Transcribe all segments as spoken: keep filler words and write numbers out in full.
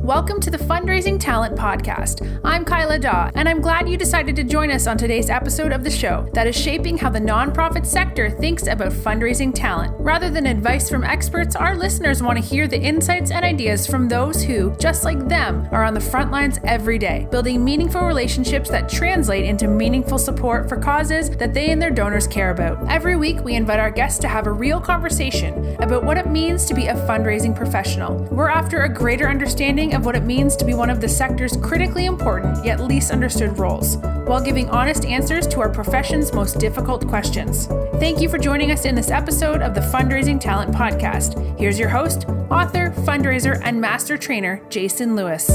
Welcome to the Fundraising Talent Podcast. I'm Kyla Daw, and I'm glad you decided to join us on today's episode of the show that is shaping how the nonprofit sector thinks about fundraising talent. Rather than advice from experts, our listeners want to hear the insights and ideas from those who, just like them, are on the front lines every day, building meaningful relationships that translate into meaningful support for causes that they and their donors care about. Every week, we invite our guests to have a real conversation about what it means to be a fundraising professional. We're after a greater understanding of what it means to be one of the sector's critically important yet least understood roles, while giving honest answers to our profession's most difficult questions. Thank you for joining us in this episode of the Fundraising Talent Podcast. Here's your host, author, fundraiser, and master trainer, Jason Lewis.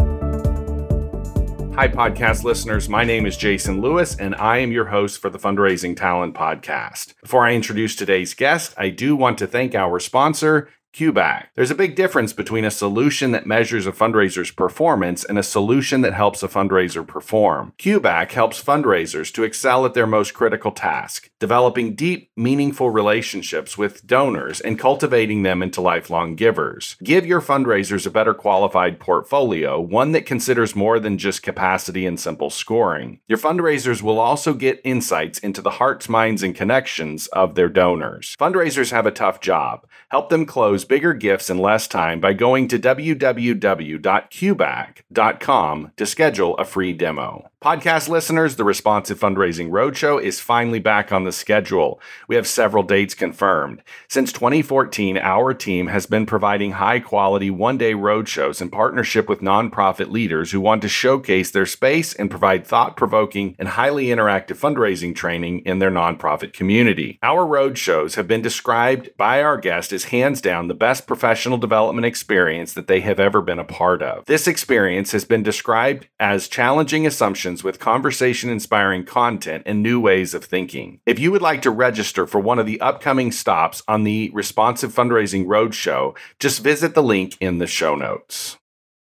Hi, podcast listeners. My name is Jason Lewis, and I am your host for the Fundraising Talent Podcast. Before I introduce today's guest, I do want to thank our sponsor, Q B A C. There's a big difference between a solution that measures a fundraiser's performance and a solution that helps a fundraiser perform. Q B A C helps fundraisers to excel at their most critical task, developing deep, meaningful relationships with donors and cultivating them into lifelong givers. Give your fundraisers a better qualified portfolio, one that considers more than just capacity and simple scoring. Your fundraisers will also get insights into the hearts, minds, and connections of their donors. Fundraisers have a tough job. Help them close bigger gifts in less time by going to w w w dot q b a c dot com to schedule a free demo. Podcast listeners, the Responsive Fundraising Roadshow is finally back on the schedule. We have several dates confirmed. Since twenty fourteen, our team has been providing high-quality one-day roadshows in partnership with nonprofit leaders who want to showcase their space and provide thought-provoking and highly interactive fundraising training in their nonprofit community. Our roadshows have been described by our guests as hands down the best professional development experience that they have ever been a part of. This experience has been described as challenging assumptions with conversation-inspiring content and new ways of thinking. If you would like to register for one of the upcoming stops on the Responsive Fundraising Roadshow, just visit the link in the show notes.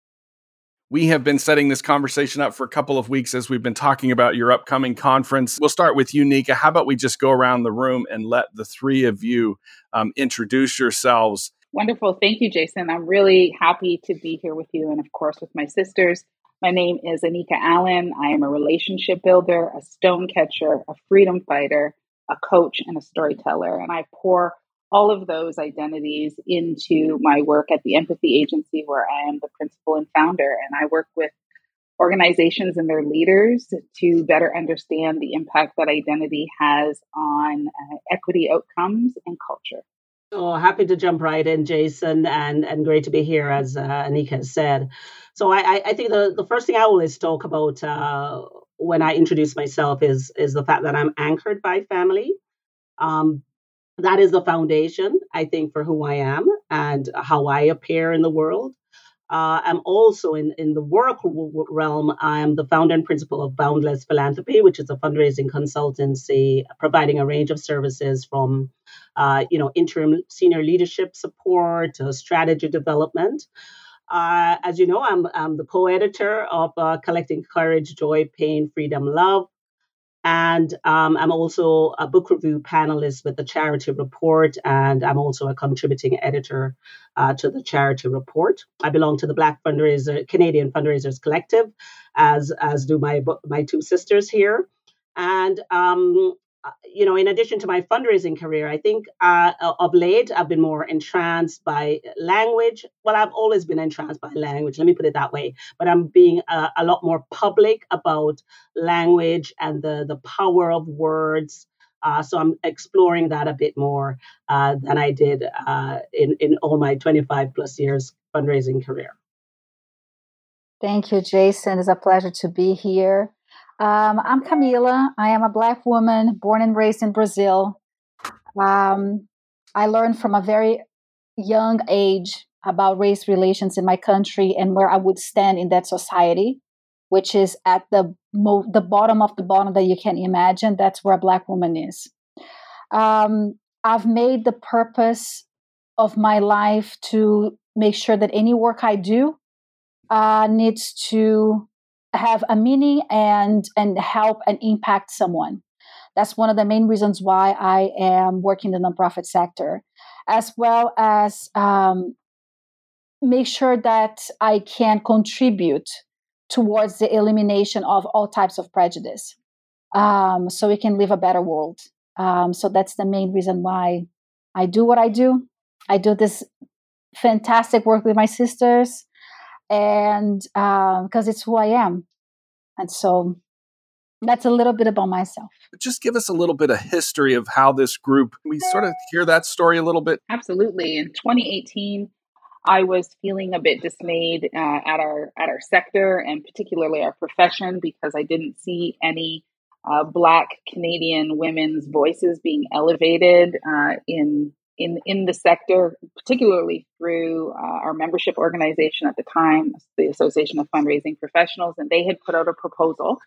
We have been setting this conversation up for a couple of weeks as we've been talking about your upcoming conference. We'll start with you, Nika. How about we just go around the room and let the three of you um, introduce yourselves? Wonderful. Thank you, Jason. I'm really happy to be here with you and, of course, with my sisters. My name is Anika Allen. I am a relationship builder, a stone catcher, a freedom fighter, a coach, and a storyteller. And I pour all of those identities into my work at the Empathy Agency, where I am the principal and founder. And I work with organizations and their leaders to better understand the impact that identity has on uh, equity outcomes and culture. Oh, happy to jump right in, Jason, and, and great to be here, as uh, Anika said. So I, I think the, the first thing I always talk about uh, when I introduce myself is, is the fact that I'm anchored by family. Um, that is the foundation, I think, for who I am and how I appear in the world. Uh, I'm also in, in the work realm. I'm the founder and principal of Boundless Philanthropy, which is a fundraising consultancy providing a range of services from, uh, you know, interim senior leadership support to strategy development. Uh, as you know, I'm, I'm the co-editor of uh, Collecting Courage, Joy, Pain, Freedom, Love. And um, I'm also a book review panelist with the Charity Report, and I'm also a contributing editor uh, to the Charity Report. I belong to the Black Fundraiser Canadian Fundraisers Collective, as as do my my two sisters here. And um, you know, in addition to my fundraising career, I think uh, of late I've been more entranced by language. Well, I've always been entranced by language. Let me put it that way. But I'm being a, a lot more public about language and the, the power of words. Uh, so I'm exploring that a bit more uh, than I did uh, in, in all my twenty-five plus years fundraising career. Thank you, Jason. It's a pleasure to be here. Um, I'm Camila. I am a Black woman born and raised in Brazil. Um, I learned from a very young age about race relations in my country and where I would stand in that society, which is at the mo- the bottom of the bottom that you can imagine. That's where a Black woman is. Um, I've made the purpose of my life to make sure that any work I do uh, needs to have a meaning and and help and impact someone. That's one of the main reasons why I am working in the nonprofit sector, as well as um, make sure that I can contribute towards the elimination of all types of prejudice, um, so we can live a better world. Um, so that's the main reason why I do what I do. I do this fantastic work with my sisters, and because um, it's who I am. And so that's a little bit about myself. Just give us a little bit of history of how this group, we sort of hear that story a little bit. Absolutely. In twenty eighteen, I was feeling a bit dismayed uh, at our at our sector and particularly our profession because I didn't see any uh, Black Canadian women's voices being elevated uh, in in in the sector, particularly through uh, our membership organization at the time, the Association of Fundraising Professionals, and they had put out a proposal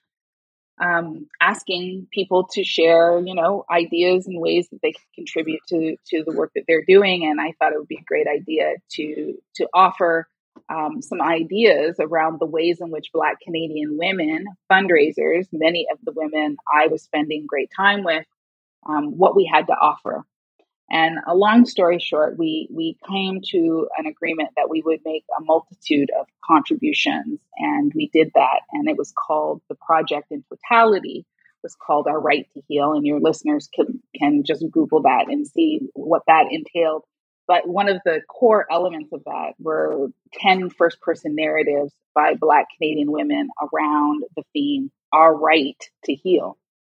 um, asking people to share, you know, ideas and ways that they can contribute to to the work that they're doing. And I thought it would be a great idea to to offer um, some ideas around the ways in which Black Canadian women fundraisers, many of the women I was spending great time with, um, what we had to offer. And a long story short, we we came to an agreement that we would make a multitude of contributions, and we did that. And it was called, the project in totality was called Our Right to Heal. And your listeners can can just Google that and see what that entailed. But one of the core elements of that were ten first-person narratives by Black Canadian women around the theme, Our Right to Heal.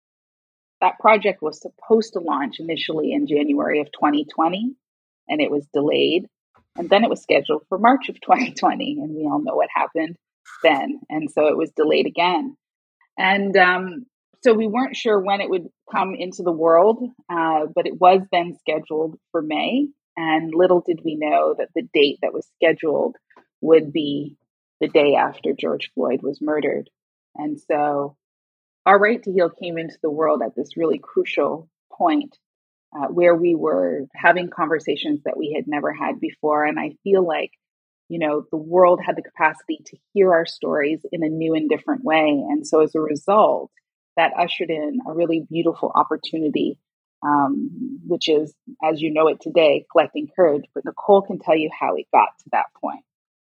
That project was supposed to launch initially in January of twenty twenty, and it was delayed. And then it was scheduled for March of twenty twenty, and we all know what happened then. And so it was delayed again. And um, so we weren't sure when it would come into the world, uh, but it was then scheduled for May. And little did we know that the date that was scheduled would be the day after George Floyd was murdered. And so Our Right to Heal came into the world at this really crucial point uh, where we were having conversations that we had never had before. And I feel like, you know, the world had the capacity to hear our stories in a new and different way. And so as a result, that ushered in a really beautiful opportunity, um, which is, as you know it today, collecting courage. But Nicole can tell you how it got to that point.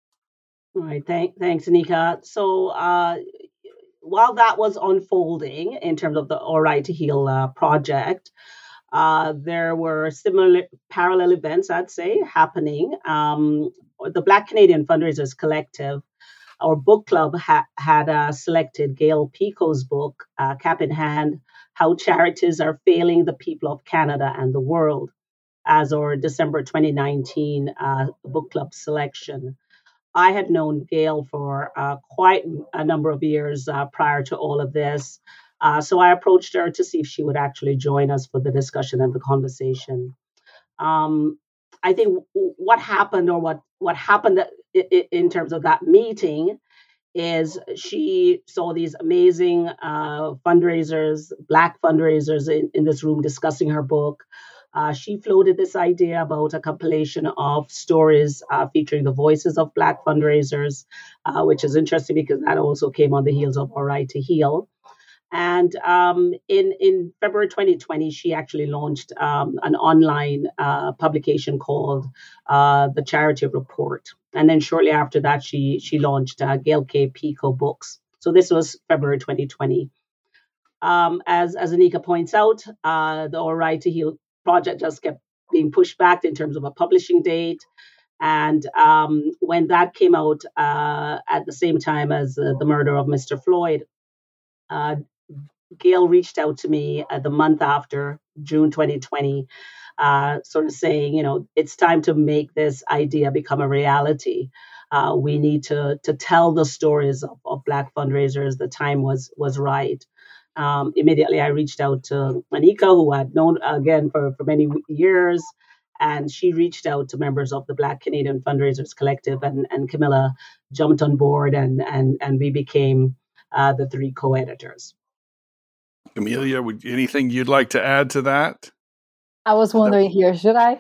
All right. Thank, thanks, Anika. So, uh, while that was unfolding in terms of the Our Right to Heal uh, project, uh, there were similar parallel events, I'd say, happening. Um, the Black Canadian Fundraisers Collective, our book club, ha- had uh, selected Gail Pico's book, uh, Cap in Hand, How Charities Are Failing the People of Canada and the World, as our December twenty nineteen uh, book club selection. I had known Gail for uh, quite a number of years uh, prior to all of this. Uh, so I approached her to see if she would actually join us for the discussion and the conversation. Um, I think w- what happened or what, what happened in, in terms of that meeting is she saw these amazing uh, fundraisers, Black fundraisers in, in this room discussing her book. Uh, she floated this idea about a compilation of stories uh, featuring the voices of Black fundraisers, uh, which is interesting because that also came on the heels of Our Right to Heal. And um, in, in February twenty twenty, she actually launched um, an online uh, publication called uh, The Charity Report. And then shortly after that, she she launched uh, Gail K. Pico Books. So this was February twenty twenty. Um, as, as Anika points out, uh, the Our Right to Heal project just kept being pushed back in terms of a publishing date. And um, when that came out uh, at the same time as uh, the murder of Mister Floyd, uh, Gail reached out to me uh, the month after, June twenty twenty, uh, sort of saying, you know, it's time to make this idea become a reality. Uh, we need to to tell the stories of, of Black fundraisers. The time was was right. Um, immediately, I reached out to Anika, who I'd known, again, for, for many years, and she reached out to members of the Black Canadian Fundraisers Collective, and, and Camilla jumped on board, and, and, and we became uh, the three co-editors. Amelia, would, anything you'd like to add to that? I was wondering here, should I?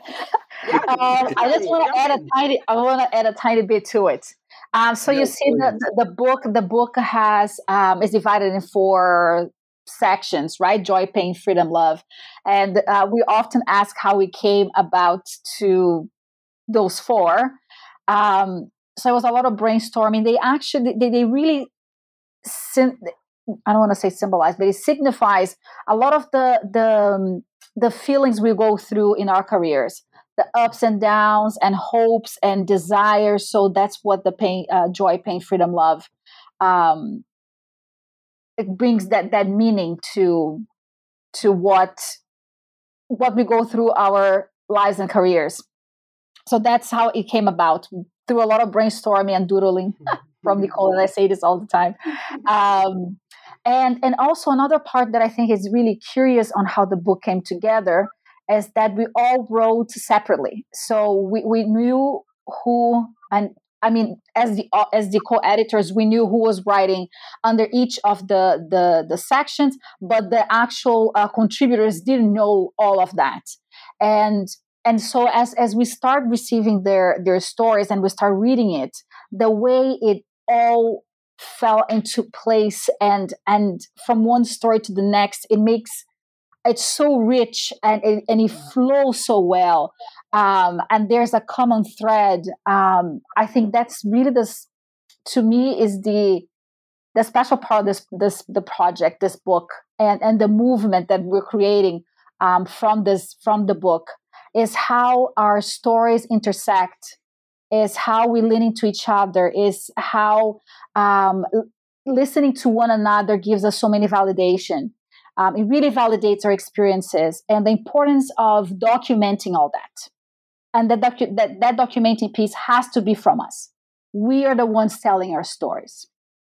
um, I just want to add a tiny. I want to add a tiny bit to it. Um, so you see, the, the the book the book has um, is divided in four sections, right? Joy, pain, freedom, love, and uh, we often ask how we came about to those four. Um, so it was a lot of brainstorming. They actually, they, they really, I don't want to say symbolize, but it signifies a lot of the the um, the feelings we go through in our careers, the ups and downs and hopes and desires. So that's what the pain, uh, joy, pain, freedom, love. Um, it brings that that meaning to to what what we go through our lives and careers. So that's how it came about, through a lot of brainstorming and doodling from Nicole. And I say this all the time. Um, and and also another part that I think is really curious on how the book came together is that we all wrote separately. So we, we knew who, and I mean, as the as the co-editors, we knew who was writing under each of the the, the sections, but the actual uh, contributors didn't know all of that. And and so as as we start receiving their their stories and we start reading it, the way it all fell into place and and from one story to the next, it makes it's so rich and it, and it flows so well. Um, and there's a common thread. Um, I think that's really this, to me, is the the special part of this this the project, this book, and and the movement that we're creating um, from this from the book is how our stories intersect, is how we lean into each other, is how um, listening to one another gives us so many validation. Um, it really validates our experiences and the importance of documenting all that. And that, docu- that that documenting piece has to be from us. We are the ones telling our stories.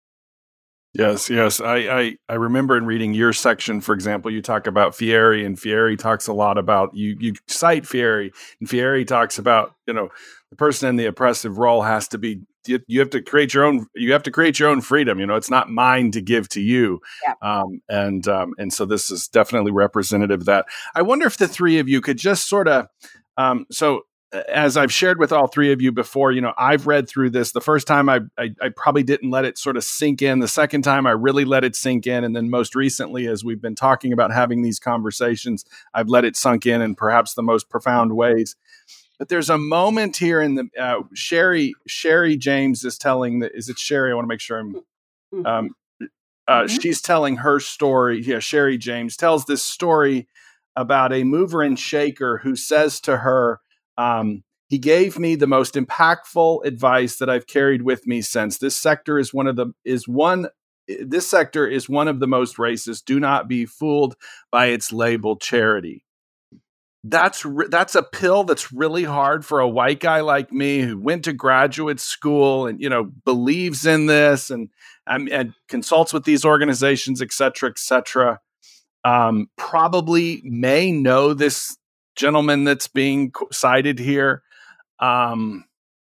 Yes, yes. I, I, I remember in reading your section, for example, you talk about Fieri, and Fieri talks a lot about, you you cite Fieri, and Fieri talks about, you know, the person in the oppressive role has to be, you, you have to create your own, you have to create your own freedom. You know, it's not mine to give to you. Yeah. Um, and, um, and so this is definitely representative of that. I wonder if the three of you could just sort of, um, so as I've shared with all three of you before, you know, I've read through this. The first time I, I, I probably didn't let it sort of sink in. The second time I really let it sink in. And then most recently, as we've been talking about having these conversations, I've let it sunk in in perhaps the most profound ways. But there's a moment here in the, uh, Sherry, Sherry James is telling that, is it Sherry? I want to make sure I'm, um, uh, mm-hmm. she's telling her story. Yeah. Sherry James tells this story about a mover and shaker who says to her, Um, he gave me the most impactful advice that I've carried with me since. This sector is one of the is one. This sector is one of the most racist. Do not be fooled by its label charity. That's re- that's a pill that's really hard for a white guy like me who went to graduate school and, you know, believes in this and um, and consults with these organizations, et cetera, et cetera. Um, probably may know this gentleman that's being cited here. Um,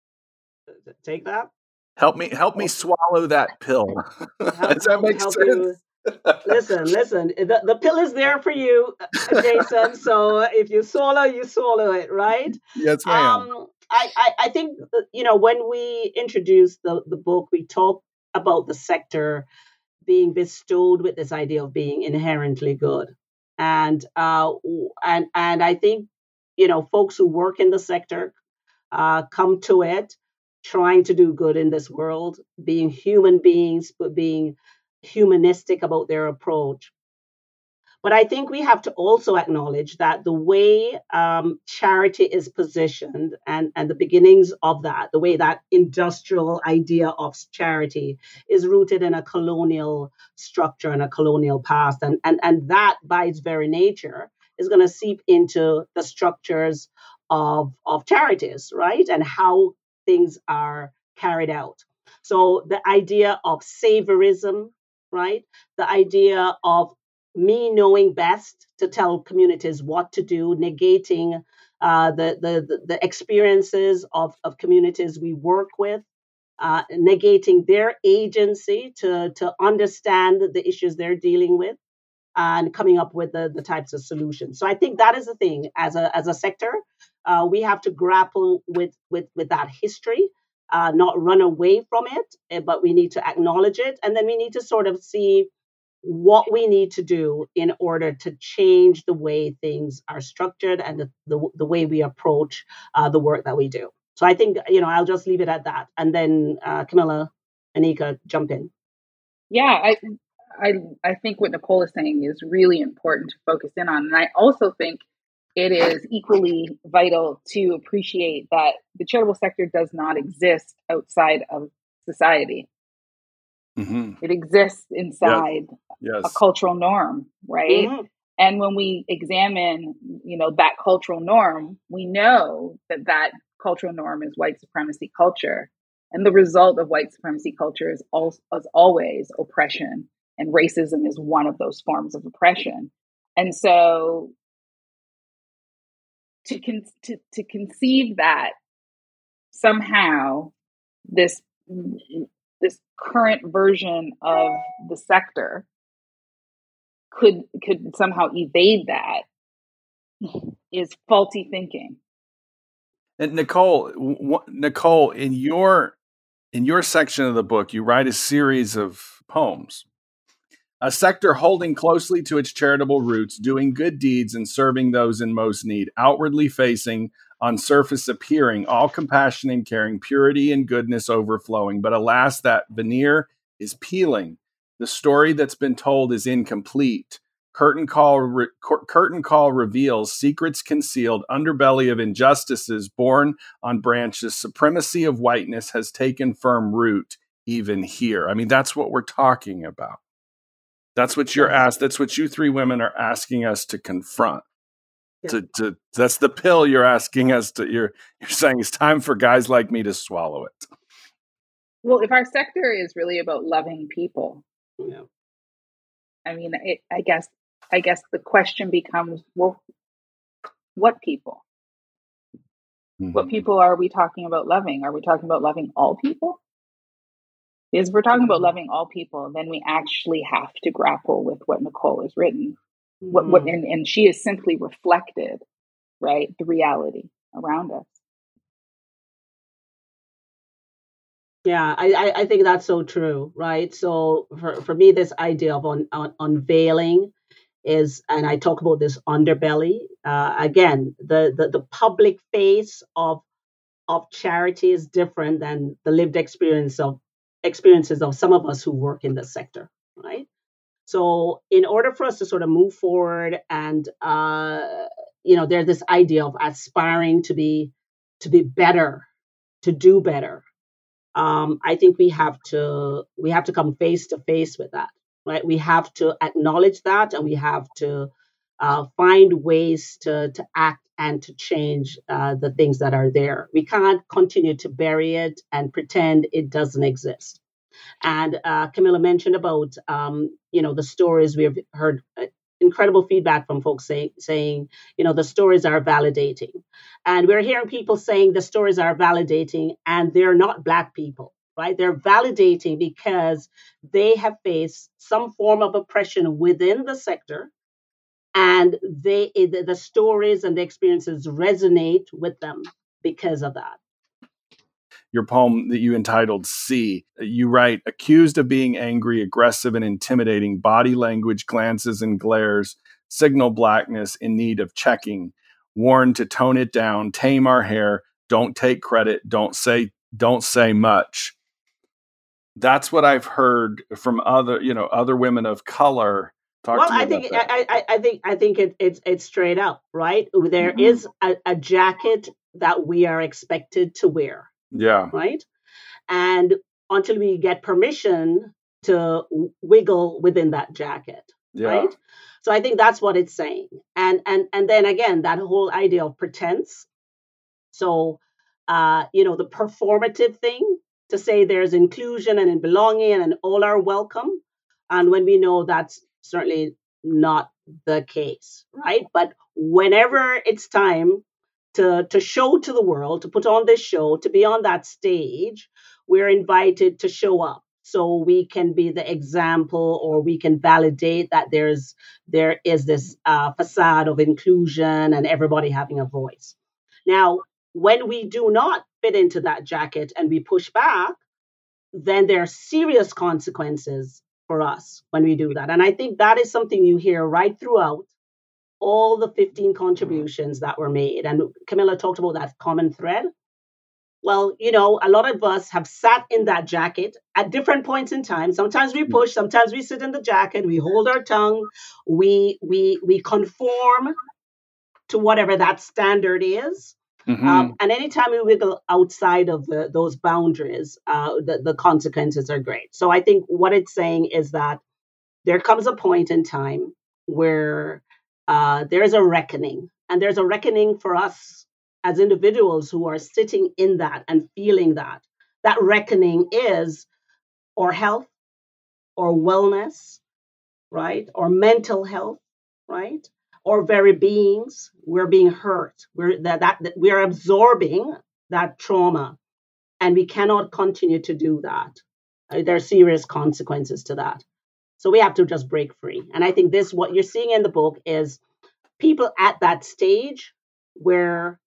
Take that. Help me, help me swallow that pill. Help, Does that make help sense? You. Listen, listen. The, the pill is there for you, Jason. So if you swallow, you swallow it, right? Yes, ma'am. Um, I, I, I think, you know, when we introduced the, the book, we talked about the sector being bestowed with this idea of being inherently good. And uh, and and I think, you know, folks who work in the sector uh, come to it trying to do good in this world, being human beings, but being humanistic about their approach. But I think we have to also acknowledge that the way um, charity is positioned and, and the beginnings of that, the way that industrial idea of charity is rooted in a colonial structure and a colonial past. And, and, and that, by its very nature, is going to seep into the structures of, of charities, right? And how things are carried out. So the idea of saviorism, right? The idea of me knowing best to tell communities what to do, negating uh, the, the, the experiences of, of communities we work with, uh, negating their agency to, to understand the issues they're dealing with, and coming up with the, the types of solutions. So I think that is the thing. As a as a sector, uh, we have to grapple with, with, with that history, uh, not run away from it, but we need to acknowledge it. And then we need to sort of see what we need to do in order to change the way things are structured and the, the, the way we approach uh, the work that we do. So I think, you know, I'll just leave it at that. And then uh, Camilla, Anika, jump in. Yeah, I, I, I think what Nicole is saying is really important to focus in on. And I also think it is equally vital to appreciate that the charitable sector does not exist outside of society. Mm-hmm. It exists inside yes. Yes. a cultural norm, right? Mm-hmm. And when we examine, you know, that cultural norm, we know that that cultural norm is white supremacy culture. And the result of white supremacy culture is, al- is always oppression. And racism is one of those forms of oppression. And so to, con- to, to conceive that somehow this, this current version of the sector could could somehow evade that is faulty thinking. And Nicole, w- Nicole, in your in your section of the book, you write a series of poems. A sector holding closely to its charitable roots, doing good deeds and serving those in most need, outwardly facing, on surface appearing, all compassion and caring, purity and goodness overflowing. But alas, that veneer is peeling. The story that's been told is incomplete. Curtain call, re- curtain call reveals secrets concealed, underbelly of injustices born on branches. Supremacy of whiteness has taken firm root even here. I mean, that's what we're talking about. That's what you're asked. That's what you three women are asking us to confront. Yeah. To, to that's the pill you're asking us to. You're you're saying it's time for guys like me to swallow it. Well, if our sector is really about loving people, yeah. I mean, it, I guess I guess the question becomes, well, what people? Mm-hmm. What people are we talking about loving? Are we talking about loving all people? Because if we're talking about loving all people, then we actually have to grapple with what Nicole has written. Mm-hmm. What, what and, and she has simply reflected, right, the reality around us. Yeah, I, I think that's so true, right? So for, for me, this idea of un, un, unveiling is, and I talk about this underbelly, uh, again, the, the, the public face of of charity is different than the lived experience of experiences of some of us who work in the sector, right? So in order for us to sort of move forward and, uh, you know, there's this idea of aspiring to be to be better, to do better. Um, I think we have to we have to come face to face with that, right? We have to acknowledge that, and we have to uh, find ways to to act and to change uh, the things that are there. We can't continue to bury it and pretend it doesn't exist. And uh, Camilla mentioned about um, you know the stories. We've heard uh, incredible feedback from folks say, saying, you know, the stories are validating. And we're hearing people saying the stories are validating and they're not Black people, right? They're validating because they have faced some form of oppression within the sector. And they the, the stories and the experiences resonate with them because of that. Your poem that you entitled C, you write, accused of being angry, aggressive, and intimidating, body language, glances, and glares, signal blackness in need of checking, warned to tone it down, tame our hair, don't take credit, don't say, don't say much. That's what I've heard from other, you know, other women of color. Talk well, to me I think about that. I, I, I think I think it, it's it's straight up, right? There mm-hmm. is a, a jacket that we are expected to wear. Yeah. Right. And until we get permission to wiggle within that jacket. Yeah. Right. So I think that's what it's saying. And and and then again, that whole idea of pretense. So, uh, you know, the performative thing to say there's inclusion and belonging and all are welcome. And when we know that's certainly not the case. Right. But whenever it's time To, to show to the world, to put on this show, to be on that stage, we're invited to show up so we can be the example or we can validate that there's there is this uh, facade of inclusion and everybody having a voice. Now, when we do not fit into that jacket and we push back, then there are serious consequences for us when we do that. And I think that is something you hear right throughout all the fifteen contributions that were made. And Camilla talked about that common thread. Well, you know, a lot of us have sat in that jacket at different points in time. Sometimes we push, sometimes we sit in the jacket, we hold our tongue, we we we conform to whatever that standard is. Mm-hmm. Um, and anytime we wiggle outside of the, those boundaries, uh, the, the consequences are great. So I think what it's saying is that there comes a point in time where uh, there's a reckoning, and there's a reckoning for us as individuals who are sitting in that and feeling that. That reckoning is or health or wellness, right? Or mental health, right? Or very beings. We're being hurt. We're that, that, that we're absorbing that trauma, and we cannot continue to do that. Uh, there are serious consequences to that. So we have to just break free. And I think this, what you're seeing in the book, is people at that stage where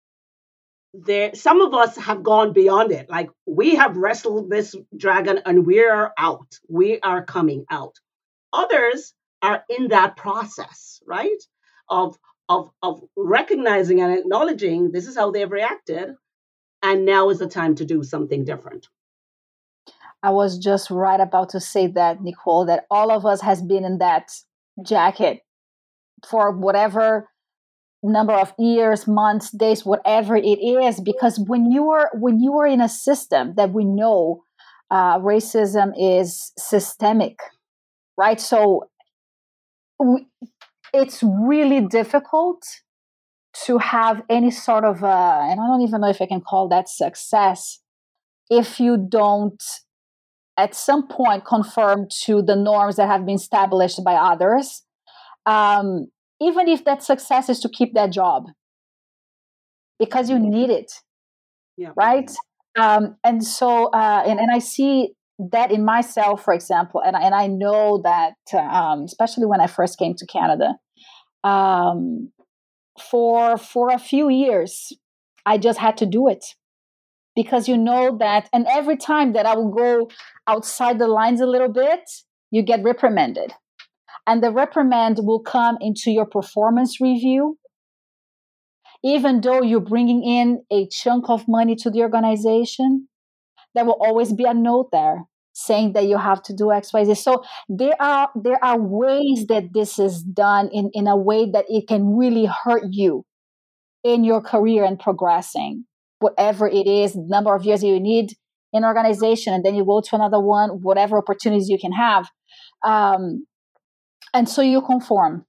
there, some of us have gone beyond it. Like, we have wrestled this dragon and we are out. We are coming out. Others are in that process, right? Of, of, of recognizing and acknowledging this is how they've reacted. And now is the time to do something different. I was just right about to say that, Nicole, that all of us has been in that jacket for whatever number of years, months, days, whatever it is, because when you are when you are in a system that we know uh, racism is systemic, right? So we, it's really difficult to have any sort of, uh, and I don't even know if I can call that success, if you don't at some point conform to the norms that have been established by others. Um, even if that success is to keep that job, because you need it, yeah. right? Um, and so, uh, and, and I see that in myself, for example, and, and I know that, um, especially when I first came to Canada, um, for for a few years, I just had to do it. Because you know that, and every time that I will go outside the lines a little bit, you get reprimanded. And the reprimand will come into your performance review. Even though you're bringing in a chunk of money to the organization, there will always be a note there saying that you have to do X, Y, Z. So there are there are ways that this is done in, in a way that it can really hurt you in your career and progressing. Whatever it is, the number of years you need in organization, and then you go to another one, whatever opportunities you can have. Um, and so you conform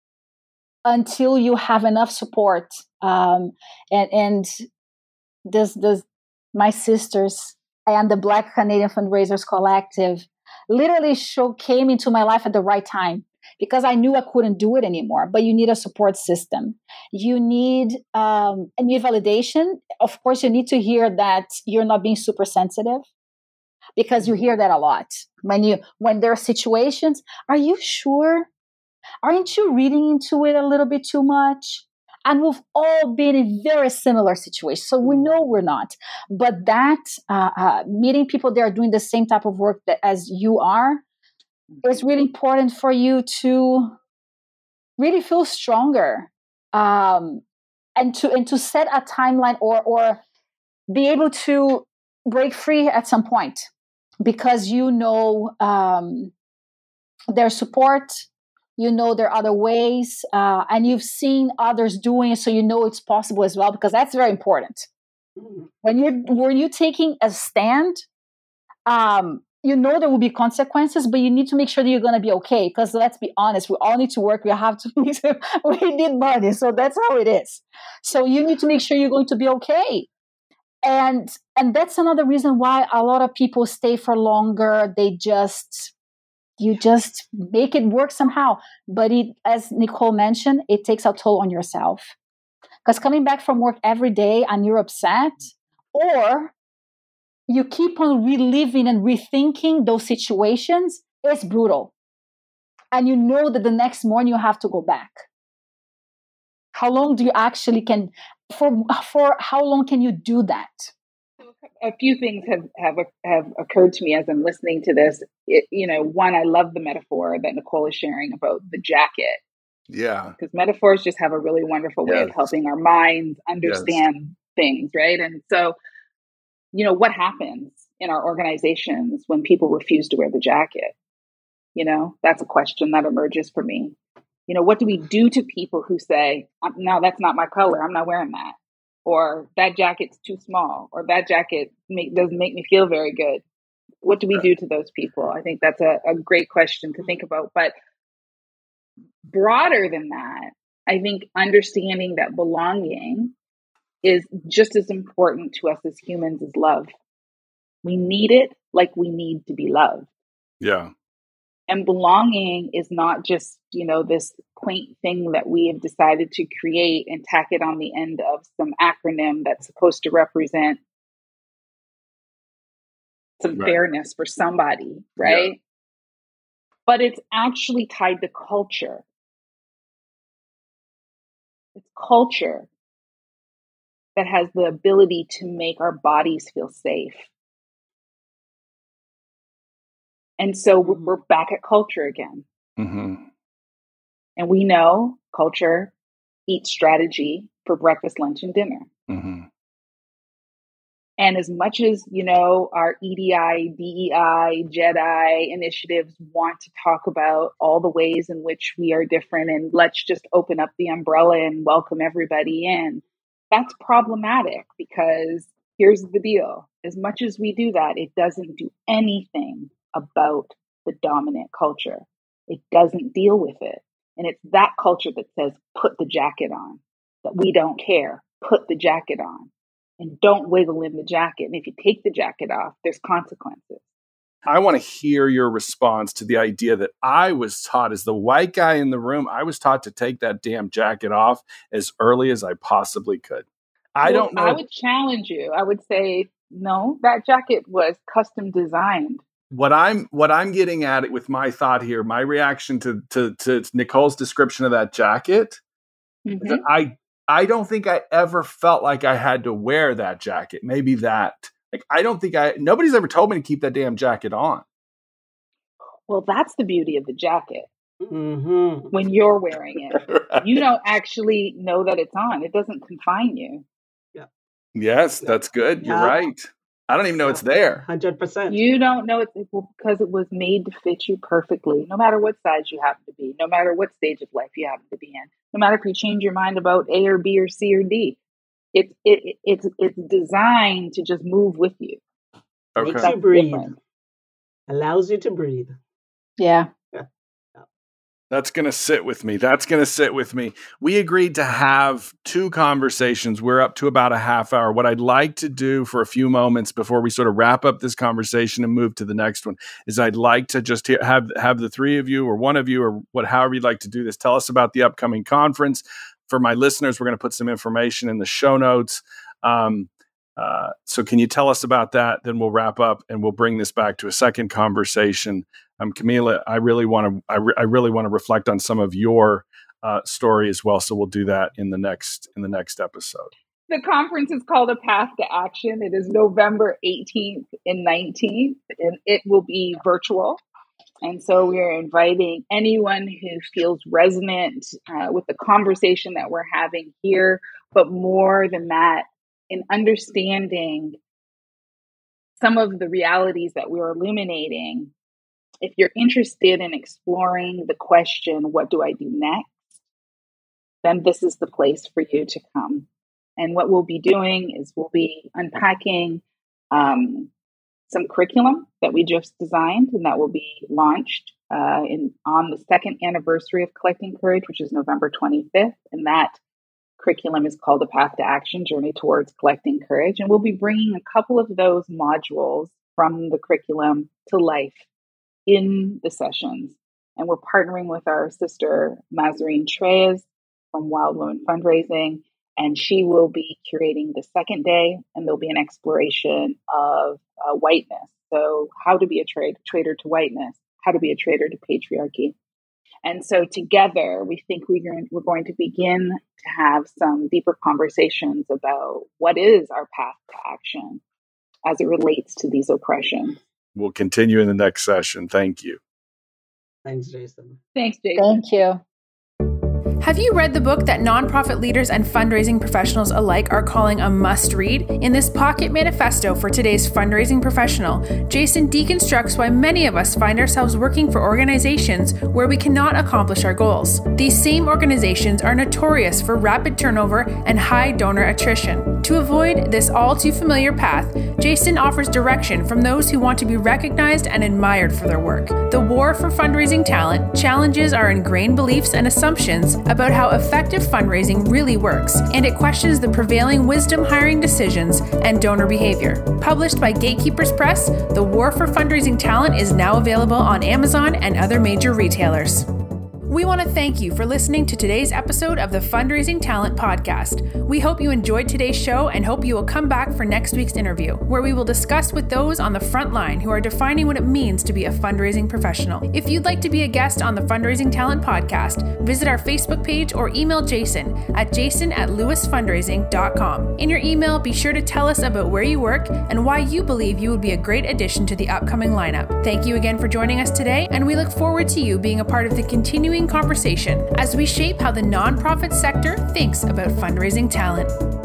until you have enough support. Um, and and this, this, my sisters and the Black Canadian Fundraisers Collective literally show, came into my life at the right time. Because I knew I couldn't do it anymore. But you need a support system. You need um, a new validation. Of course, you need to hear that you're not being super sensitive, because you hear that a lot when you when there are situations. Are you sure? Aren't you reading into it a little bit too much? And we've all been in very similar situations, so we know we're not. But that uh, uh, meeting people that are doing the same type of work that as you are. It's really important for you to really feel stronger, um, and to and to set a timeline or or be able to break free at some point, because you know um, there's support, you know there are other ways, uh, and you've seen others doing it, so you know it's possible as well. Because that's very important. When you're when you're taking a stand. Um, You know there will be consequences, but you need to make sure that you're going to be okay. Because let's be honest, we all need to work. We have to. We need money, so that's how it is. So you need to make sure you're going to be okay. And and that's another reason why a lot of people stay for longer. They just you just make it work somehow. But it, as Nicole mentioned, it takes a toll on yourself. Because coming back from work every day and you're upset, or you keep on reliving and rethinking those situations, it's brutal. And you know that the next morning you have to go back. How long do you actually can, for for how long can you do that? A few things have, have, have occurred to me as I'm listening to this. It, you know, one, I love the metaphor that Nicole is sharing about the jacket. Yeah. Because metaphors just have a really wonderful way yes. of helping our minds understand yes. things, right? And so you know, what happens in our organizations when people refuse to wear the jacket? You know, that's a question that emerges for me. You know, what do we do to people who say, no, that's not my color, I'm not wearing that? Or that jacket's too small, or that jacket make, doesn't make me feel very good. What do we do to those people? I think that's a, a great question to think about. But broader than that, I think understanding that belonging is just as important to us as humans as love. We need it like we need to be loved. Yeah. And belonging is not just, you know, this quaint thing that we have decided to create and tack it on the end of some acronym that's supposed to represent some right. fairness for somebody, right? Yeah. But it's actually tied to culture. It's culture that has the ability to make our bodies feel safe. And so mm-hmm. we're back at culture again. Mm-hmm. And we know culture eats strategy for breakfast, lunch, and dinner. Mm-hmm. And as much as, you know, our E D I, D E I, JEDI initiatives want to talk about all the ways in which we are different and let's just open up the umbrella and welcome everybody in, that's problematic because here's the deal. As much as we do that, it doesn't do anything about the dominant culture. It doesn't deal with it. And it's that culture that says, put the jacket on, that we don't care, put the jacket on, and don't wiggle in the jacket. And if you take the jacket off, there's consequences. I want to hear your response to the idea that I was taught as the white guy in the room, I was taught to take that damn jacket off as early as I possibly could. I well, don't know. I would challenge you. I would say, no, that jacket was custom designed. What I'm what I'm getting at it with my thought here, my reaction to to, to Nicole's description of that jacket, mm-hmm. is I I don't think I ever felt like I had to wear that jacket. Maybe that. Like I don't think I nobody's ever told me to keep that damn jacket on. Well, that's the beauty of the jacket. Mm-hmm. When you're wearing it, right. You don't actually know that it's on. It doesn't confine you. Yeah. Yes, that's good. You're yeah. right. I don't even know it's there. one hundred percent. You don't know it's because it was made to fit you perfectly, no matter what size you happen to be, no matter what stage of life you happen to be in, no matter if you change your mind about A or B or C or D. It's it, it's it's designed to just move with you. Okay. Makes you breathe. Different. Allows you to breathe. Yeah. That's going to sit with me. That's going to sit with me. We agreed to have two conversations. We're up to about a half hour. What I'd like to do for a few moments before we sort of wrap up this conversation and move to the next one is I'd like to just hear, have have the three of you or one of you or what, however you'd like to do this, tell us about the upcoming conference. For my listeners, we're going to put some information in the show notes. Um, uh, so can you tell us about that? Then we'll wrap up and we'll bring this back to a second conversation. Um, Camila, I really want to. I, re- I really want to reflect on some of your uh, story as well. So we'll do that in the next in the next episode. The conference is called A Path to Action. It is November eighteenth and nineteenth, and it will be virtual. And so we are inviting anyone who feels resonant uh, with the conversation that we're having here, but more than that, in understanding some of the realities that we're illuminating. If you're interested in exploring the question, what do I do next? Then this is the place for you to come. And what we'll be doing is we'll be unpacking um, some curriculum that we just designed and that will be launched uh, in on the second anniversary of Collecting Courage, which is November twenty-fifth. And that curriculum is called The Path to Action, Journey Towards Collecting Courage. And we'll be bringing a couple of those modules from the curriculum to life in the sessions. And we're partnering with our sister, Mazarine Treyes from Wild Woman Fundraising, and she will be curating the second day, and there'll be an exploration of uh, whiteness. So how to be a tra- traitor to whiteness, how to be a traitor to patriarchy. And so together, we think we're going, we're going to begin to have some deeper conversations about what is our path to action as it relates to these oppressions. We'll continue in the next session. Thank you. Thanks, Jason. Thanks, Jason. Thank you. Have you read the book that nonprofit leaders and fundraising professionals alike are calling a must-read? In this pocket manifesto for today's fundraising professional, Jason deconstructs why many of us find ourselves working for organizations where we cannot accomplish our goals. These same organizations are notorious for rapid turnover and high donor attrition. To avoid this all-too-familiar path, Jason offers direction from those who want to be recognized and admired for their work. The war for fundraising talent challenges our ingrained beliefs and assumptions about how effective fundraising really works, and it questions the prevailing wisdom hiring decisions and donor behavior. Published by Gatekeepers Press, The War for Fundraising Talent is now available on Amazon and other major retailers. We want to thank you for listening to today's episode of the Fundraising Talent Podcast. We hope you enjoyed today's show and hope you will come back for next week's interview, where we will discuss with those on the front line who are defining what it means to be a fundraising professional. If you'd like to be a guest on the Fundraising Talent Podcast, visit our Facebook page or email Jason at jason at lewis fundraising dot com. In your email, be sure to tell us about where you work and why you believe you would be a great addition to the upcoming lineup. Thank you again for joining us today, and we look forward to you being a part of the continuing conversation as we shape how the nonprofit sector thinks about fundraising talent.